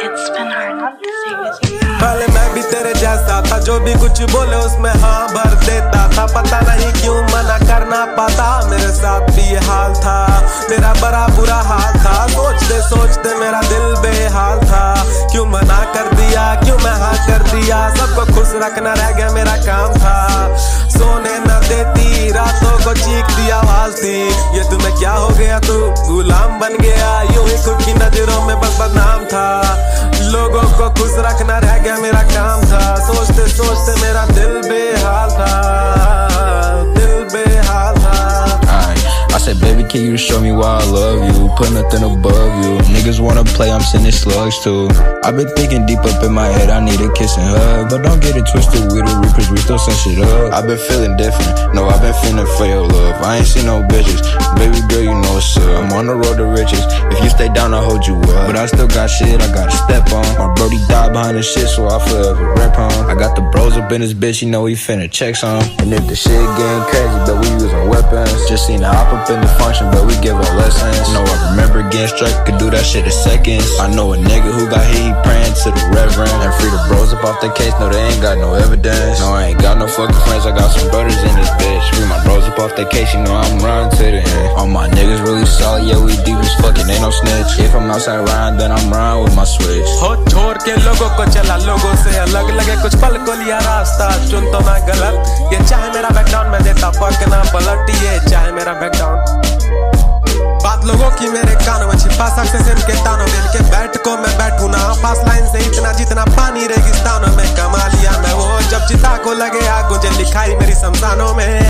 It's been hard not to sing as you go. पहले मैं भी तेरे जैसा था, जो भी कुछ बोले उसमें हाँ भर देता था। पता नहीं क्यों मना करना पाता, मेरे साथ भी ये हाल था। मेरा बड़ा बुरा हाल था, सोचते सोचते मेरा दिल बेहाल था। क्यों मना कर दिया, क्यों मैं हाँ कर दिया, सबको खुश रखना रह गया मेरा काम था। सोने न देती, रातों को चीखती आवाज थी, ये तुम्हें क्या हो गया, तू गुलाम बन गया। यूं ही खुद की नजरों में बस बदनाम था, लोगों को खुश रखना रह गया मेरा काम था। सोचते सोचते मेरा दिल बेहाल था, दिल बेहाल था। I said, baby, can you show me why I love you? Put nothing above you. Niggas wanna play, I'm sending slugs too. I've been thinking deep up in my head, I need a kiss and hug. But don't get it twisted, we the reapers, we still send shit up. I've been feeling different, no, I've been feeling for your love. I ain't seen no bitches, baby girl, you know what's up. I'm on the road to riches, if you stay down, I'll hold you up. But I still got shit, I gotta step on. My brody died behind the shit, so I forever rep on. I got the bros up in this bitch, you know he finna check some. And if the shit getting crazy, but we using weapons. Just seen the hop up in the function, but we give her lessons. No, I remember getting struck, could do that shit in seconds. I know a nigga who got hit, he praying to the reverend. And free the bros up off the case, no, they ain't got no evidence. No, I ain't got no fucking friends, I got some brothers in this bitch. Free my bros up off the case, you know I'm running to the end. All my niggas really solid, yeah, we deep as fucking, ain't no snitch. If I'm outside riding, then I'm riding with my switch. हो छोड़ के लोगों को चला, लोगों से अलग लगे, कुछ पल को लिया रास्ता, चुन तो मैं गलत। ये चाहे मेरा बैकग्राउंड में देता फर्क ना पलट, ये चाहे मेरा बैकग्राउंड। बात लोगों की मेरे कानों में छिपा, सक्सेस इनके तानों में, इनके बैठ को मैं बैठूं ना। फास्ट लाइन से इतना जितना पानी रेगिस्तानों में, कमा लिया मैं वो जब चिता को लगे आग, मुझे लिखाई मेरी शमशानों में।